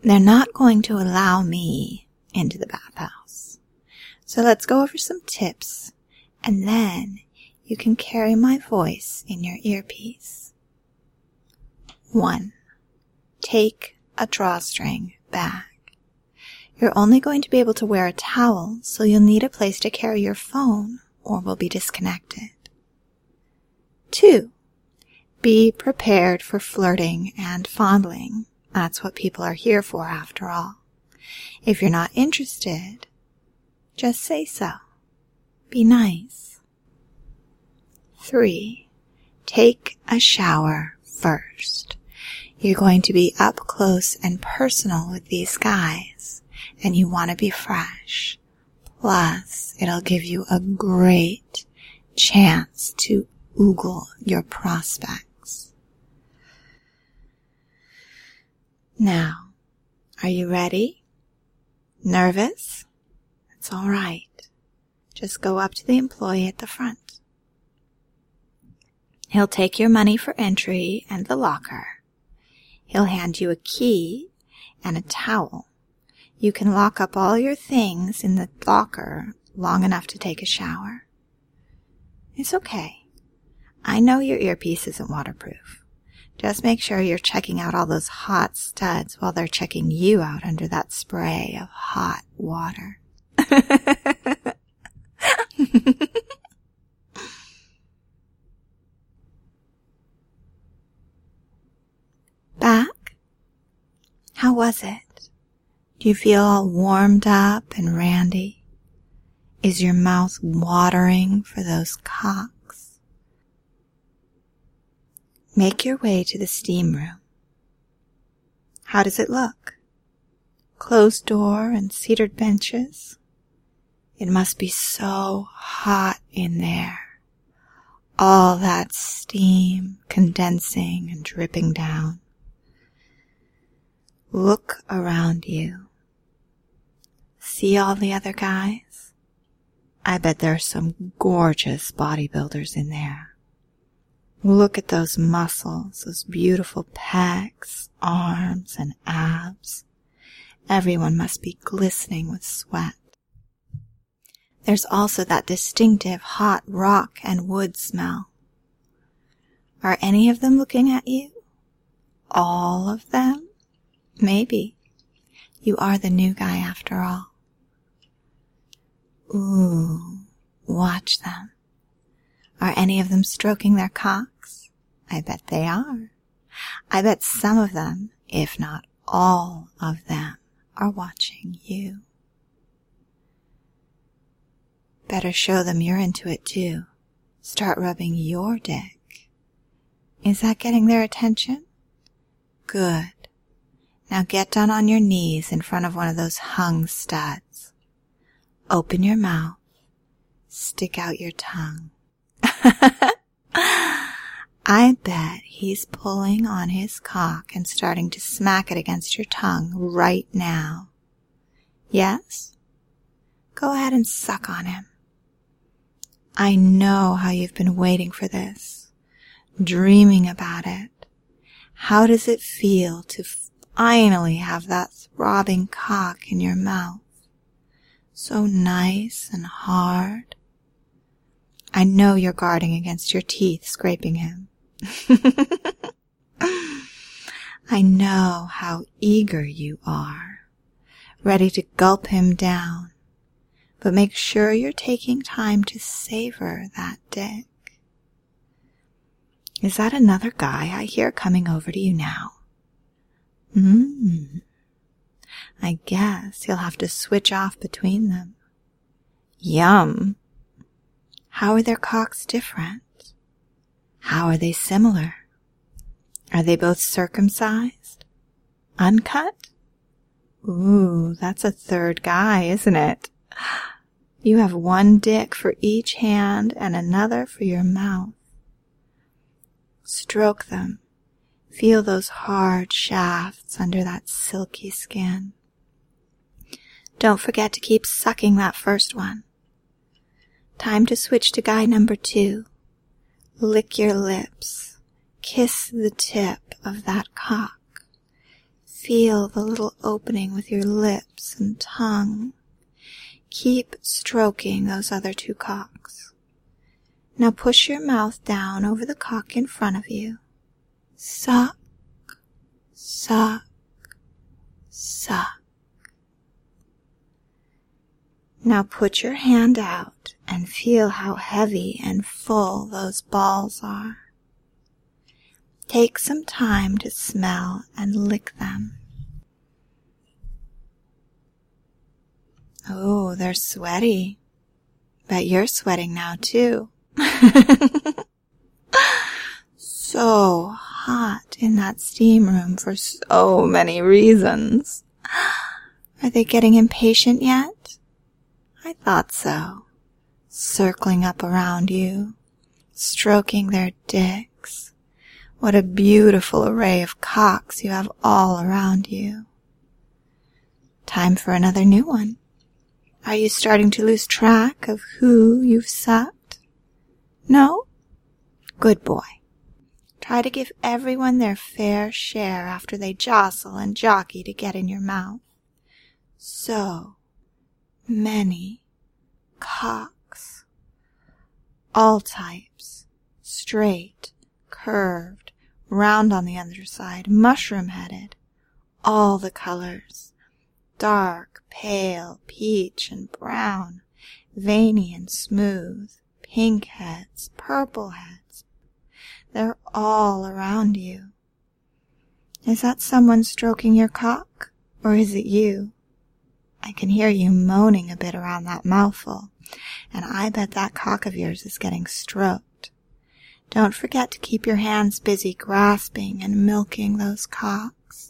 they're not going to allow me into the bathhouse. So let's go over some tips, and then you can carry my voice in your earpiece. 1. Take a drawstring bag. You're only going to be able to wear a towel, so you'll need a place to carry your phone or will be disconnected. 2. Be prepared for flirting and fondling. That's what people are here for, after all. If you're not interested, just say so. Be nice. 3. Take a shower first. You're going to be up close and personal with these guys, and you want to be fresh. Plus, it'll give you a great chance to oogle your prospects. Now, are you ready? Nervous? It's all right. Just go up to the employee at the front. He'll take your money for entry and the locker. He'll hand you a key and a towel. You can lock up all your things in the locker long enough to take a shower. It's okay. I know your earpiece isn't waterproof. Just make sure you're checking out all those hot studs while they're checking you out under that spray of hot water. Back? How was it? Do you feel all warmed up and randy? Is your mouth watering for those cocks? Make your way to the steam room. How does it look? Closed door and seated benches? It must be so hot in there. All that steam condensing and dripping down. Look around you. See all the other guys? I bet there's some gorgeous bodybuilders in there. Look at those muscles, those beautiful pecs, arms, and abs. Everyone must be glistening with sweat. There's also that distinctive hot rock and wood smell. Are any of them looking at you? All of them? Maybe. You are the new guy after all. Ooh, watch them. Are any of them stroking their cocks? I bet they are. I bet some of them, if not all of them, are watching you. Better show them you're into it too. Start rubbing your dick. Is that getting their attention? Good. Now get down on your knees in front of one of those hung studs. Open your mouth. Stick out your tongue. I bet he's pulling on his cock and starting to smack it against your tongue right now. Yes? Go ahead and suck on him. I know how you've been waiting for this, dreaming about it. How does it feel to finally have that throbbing cock in your mouth? So nice and hard. I know you're guarding against your teeth scraping him. I know how eager you are, ready to gulp him down, but make sure you're taking time to savor that dick. Is that another guy I hear coming over to you now? I guess you'll have to switch off between them. Yum! How are their cocks different? How are they similar? Are they both circumcised? Uncut? Ooh, that's a third guy, isn't it? You have one dick for each hand and another for your mouth. Stroke them. Feel those hard shafts under that silky skin. Don't forget to keep sucking that first one. Time to switch to guy number 2. Lick your lips. Kiss the tip of that cock. feel the little opening with your lips and tongue. Keep stroking those other 2 cocks. Now push your mouth down over the cock in front of you. Suck, suck, suck. Now put your hand out and feel how heavy and full those balls are. Take some time to smell and lick them. Oh, they're sweaty. Bet you're sweating now too. So hot in that steam room for so many reasons. Are they getting impatient yet? I thought so. Circling up around you, stroking their dicks. What a beautiful array of cocks you have all around you. Time for another new one. Are you starting to lose track of who you've sucked? No? Good boy. Try to give everyone their fair share after they jostle and jockey to get in your mouth. So many cocks. All types. Straight, curved, round on the underside, mushroom-headed. All the colors. Dark, pale, peach and brown, veiny and smooth, pink heads, purple heads. They're all around you. Is that someone stroking your cock, or is it you? I can hear you moaning a bit around that mouthful, and I bet that cock of yours is getting stroked. Don't forget to keep your hands busy grasping and milking those cocks.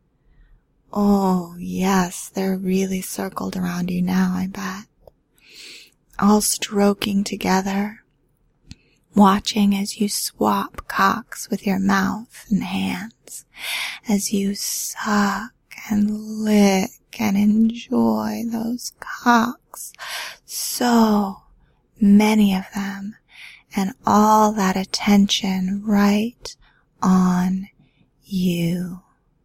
Oh, yes, they're really circled around you now, I bet. All stroking together, watching as you swap cocks with your mouth and hands, as you suck and lick and enjoy those cocks. So many of them, and all that attention right on you.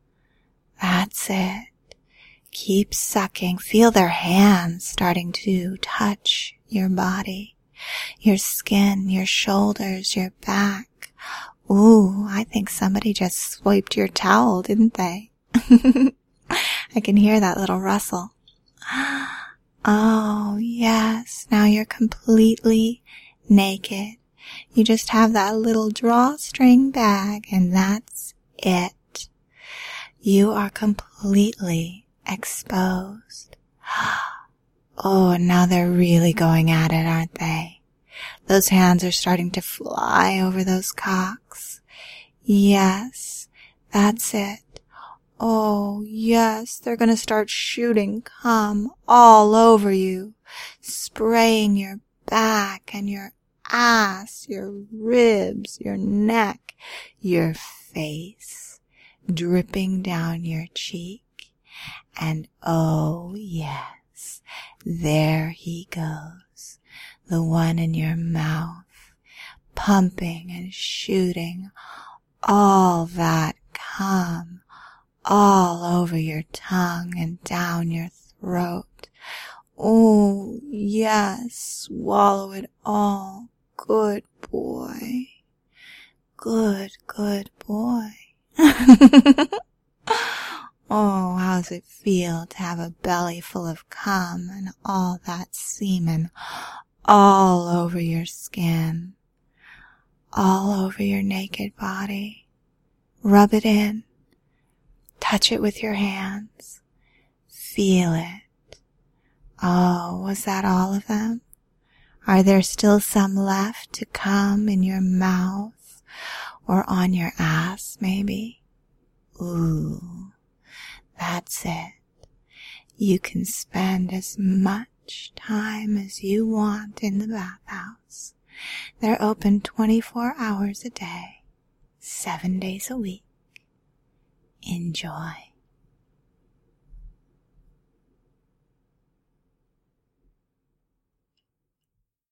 That's it. Keep sucking. Feel their hands starting to touch your body, your skin, your shoulders, your back. Ooh, I think somebody just swiped your towel, didn't they? I can hear that little rustle. Oh, yes. Now you're completely naked. You just have that little drawstring bag, and that's it. You are completely exposed. Oh, now they're really going at it, aren't they? Those hands are starting to fly over those cocks. Yes, that's it. Oh, yes, they're going to start shooting cum all over you, spraying your back and your ass, your ribs, your neck, your face, dripping down your cheek. And oh, yes, there he goes, the one in your mouth, pumping and shooting all that cum all over your tongue and down your throat. Oh, yes, swallow it all. Good boy. Good, good boy. Oh, how does it feel to have a belly full of cum and all that semen all over your skin, all over your naked body? Rub it in. Touch it with your hands. Feel it. Oh, was that all of them? Are there still some left to come in your mouth or on your ass, maybe? Ooh, that's it. You can spend as much time as you want in the bathhouse. They're open 24 hours a day, 7 days a week. Enjoy.